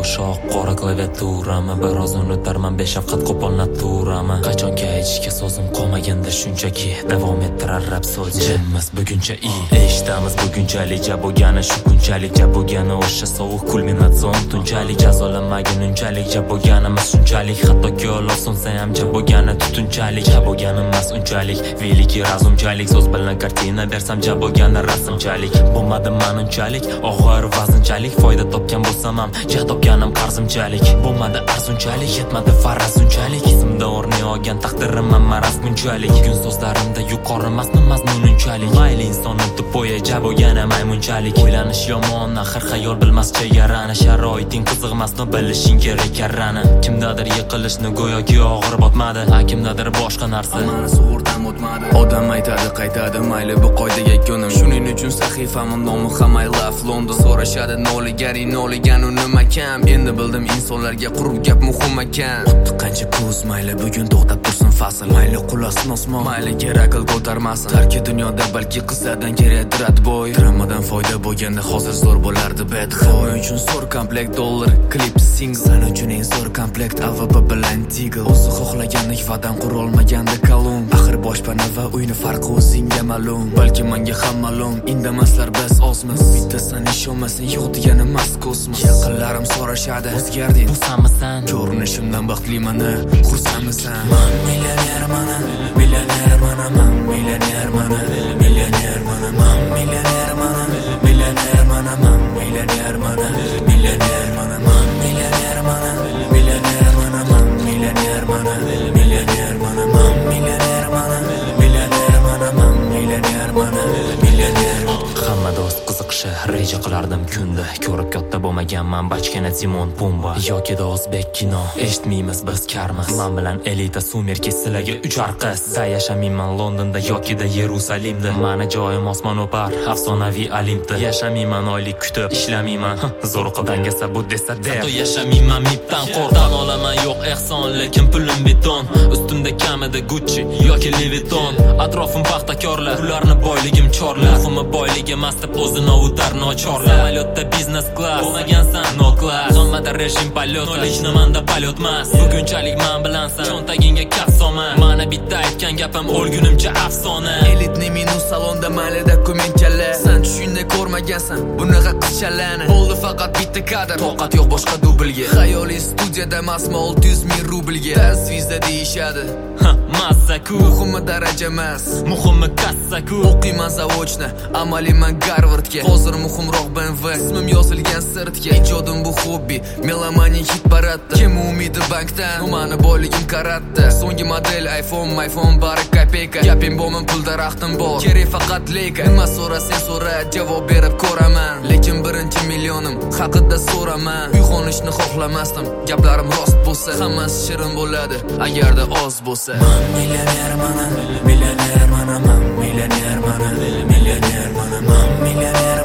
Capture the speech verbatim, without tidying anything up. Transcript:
Yumshoq qora klaviaturami biroz unutarman beshafqat qo'pol naturami qachonki aytishga so'zim qolmaganda shunchaki davom ettirar rap so'z jimmiz buguncha i eshitamiz bugunchalik ja bo'lgani shu kunchalik ja bo'lgani o'sha sovuq kulminatsion tunchalik jazolanmagin unchalik ja bo'lganimiz shunchalik hattoki olov so'nsa ham ja bo'lgani tutunchalik ja bo'lgani emas unchalik veliki razumchalik so'z bilan kartina bersam ja bo'lgani rasmchalik bo'lmadi manunchalik og'ir vaznchalik foyda topgan bo'lsam ham ja topganim qarzimchalik bo'lmadi arzunchalik yetmadi faraz unchalik izimda o'rni olgan taqdirim ham maraz bunchalik bugun so'zlarimda yuqori emasmi mazmun unchalik mayli inson o'tib bo'yi ja bo'lgani maymunchalik o'ylanish yomon axir xayol bilmas chegarani sharoiting qiziqmasmi bilishing kerak karrani kimdadir yiqilishni go'yoki og'ir botmadi ha kimdadir boshqa narsa mana sug'urtam o'tmadi odam aytadi qaytadi mayli bu qoidaga ko'nim shuning uchun sahifamim nomi ham I love London so'rashadi noligan noligan u nima kam endi bildim insonlarga qurib gap muhim ekan xuddi qancha kuz mayli bugun to'xtab tursin fasl mayli qulasin osmon mayli kerak qil ko'tarmasin tarki dunyoda balki qizlardan kerakdir atboy dramadan foyda bo'lganda hozir zo'r bo'lardi bet hamma uchun zo'r komplekt dollar klip single san uchun eng zo'r komplekt A V P bilan Deagle o'zi xohlagandek vadan qurolmaganda kolum axir boshpana va uyni farqi o'zingga ma'lum balki menga ham ma'lum indamaslar biz ozmiz bitta san ishonmasang yo'q degani emas kosmos yaqinlarim so'rashadi o'zgarding xursandmisan ko'rinishimdan baxtliman xursandmisan man millionerman millionerman man millionerman millionerman man millionerman millionerman man millionerman millionerman man millionerman millionerman man millionerman millionerman man millionerman millionerman man millionerman millionerman hamma do'st qiziqishi reja qilardim kunda ko'rib katta bo'lmaganman bachkana Timon Pumba yoki o'zbek kino eshitmaymiz biz karmiz men bilan elita sumerki sizlarga uchar qiz da yashamayman Londonda yokida Yerusalimda mani joyim osmon o'par afsonaviy Olimpda yashamayman oylik kutib ishlamayman zo'riqib dangasa bu desa der hatto yashamayman mipdan qo'rqdan olaman yo'q ehson lekin pulim beton ustimda kamida Gucci yoki Louis Vuitton atrofim paxtakorlar ularni boyligim chorlar muhimi boyligi emas deb o'zini ovutar nochorlar samolyotda biznes class bo'lmagansan no class zonmada rejim polyot hech nimanda polyot emas bugunchalik men bilansan cho'ntagingga kaf solma mana bitta aytgan gapim o'lgunimcha afsona elitni minus salonda mayli dokumentchalar sen tushingda ko'rmagansan bunaqa qizchalarni bo'ldi faqat bitta kadr toqat yo'q boshqa dublga xayoliy studiyada emasmi olti yuz ming rublga dars viza deyishadi massaku muhimi daraja emas muhimi kassaku o'qiyman zavodni amaliman Garvardga hozir muhimroq B M W ismim yozilgan sirtga ijodim bu hobbi melomani hit paradda kim umidi bankdan mani boyligim karatda so'nggi model iPhone iPhone bari kopeyka gapim bo'lmin pul daraxtim bor kerak faqat leyka nima so'rasang so'ra javob berib ko'raman lekin birinchi millionim haqida so'raman uyg'onishni xohlamasdim gaplarim rost bo'lsa hammasi shirin bo'ladi agarda oz bo'lsa man millionerman millionerman man millionerman millionerman man millioner